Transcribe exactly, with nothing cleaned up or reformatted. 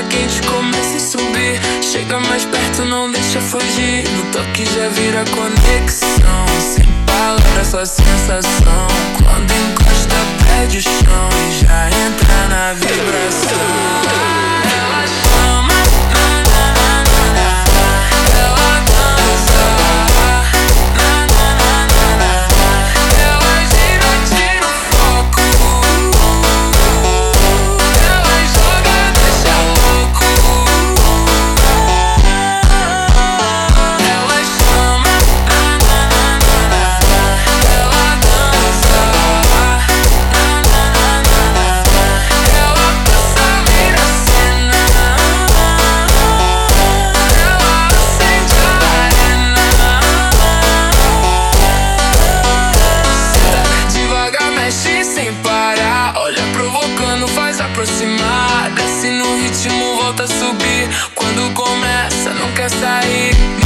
quente, começa a subir. Chega mais perto, não deixa fugir. No toque já vira conexão. Sem palavras, só sensação. Quando encosta, perde o chão e já entra na vibração. Ela chama, na, na, na, na, na. Ela dança, na, na, na, na, na. Ela gira, tira o foco. Ela joga, deixa louco. Ela chama, na, na, na, na, na. Ela dança, na, na, na, na, na. Ela passa, vira cena. Ela acende a arena. Senta devagar, mexe sem parar. Olha provocando, faz aproximar. Desce no ritmo, volta a subir. Quando começa, não quer sair.